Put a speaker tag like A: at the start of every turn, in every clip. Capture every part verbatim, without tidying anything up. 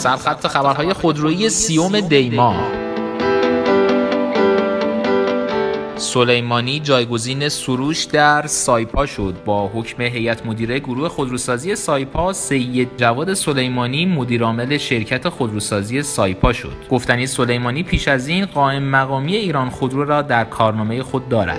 A: سرخط خبرهای خودرویی سیوم دی‌ماه. سلیمانی جایگزین سروش در سایپا شد. با حکم هیئت مدیره گروه خودروسازی سایپا، سید جواد سلیمانی مدیرعامل شرکت خودروسازی سایپا شد. گفتنی سلیمانی پیش از این قائم مقامی ایران خودرو را در کارنامه خود دارد.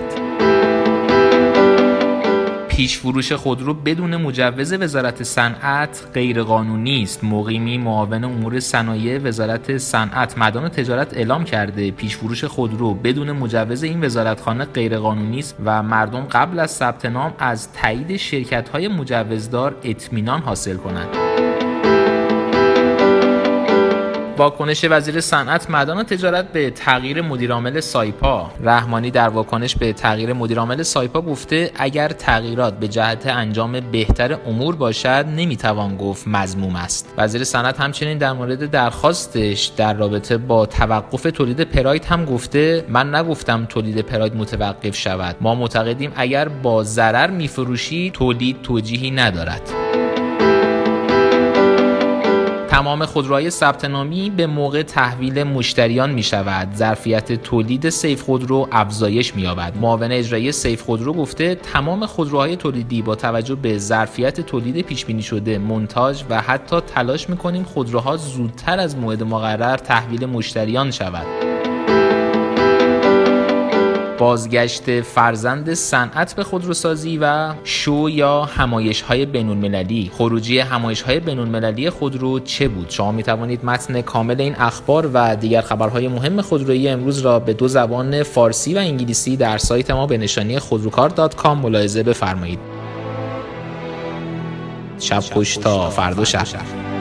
A: پیش فروش خودرو بدون مجوز وزارت صنعت غیرقانونی است. مقیمی معاون امور صنایع وزارت صنعت، معدن و تجارت اعلام کرده پیش فروش خودرو بدون مجوز این وزارتخانه غیرقانونی است و مردم قبل از ثبت نام از تایید شرکت‌های مجوزدار اطمینان حاصل کنند. واکنش وزیر صنعت، معدن و تجارت به تغییر مدیرعامل سایپا. رحمانی در واکنش به تغییر مدیرعامل سایپا گفته اگر تغییرات به جهت انجام بهتر امور باشد نمیتوان گفت مذموم است. وزیر صنعت همچنین در مورد درخواستش در رابطه با توقف تولید پراید هم گفته من نگفتم تولید پراید متوقف شود. ما معتقدیم اگر با ضرر میفروشی تولید توجیهی ندارد. تمام خودروهای ثبت نامی به موقع تحویل مشتریان می شود. ظرفیت تولید سیف خودرو افزایش می یابد. معاون اجرایی سیف خودرو گفته تمام خودروهای تولیدی با توجه به ظرفیت تولید پیش بینی شده، مونتاژ و حتی تلاش می کنیم خودروها زودتر از موعد مقرر تحویل مشتریان شود. بازگشت فرزند صنعت به خودروسازی و شو یا همایش‌های بین‌المللی. خروجی همایش‌های بین‌المللی خودرو چه بود؟ شما می‌توانید متن کامل این اخبار و دیگر خبرهای مهم خودرویی امروز را به دو زبان فارسی و انگلیسی در سایت ما به نشانی خودروکار دات کام ملاحظه بفرمایید. شب خوش تا فردا شب.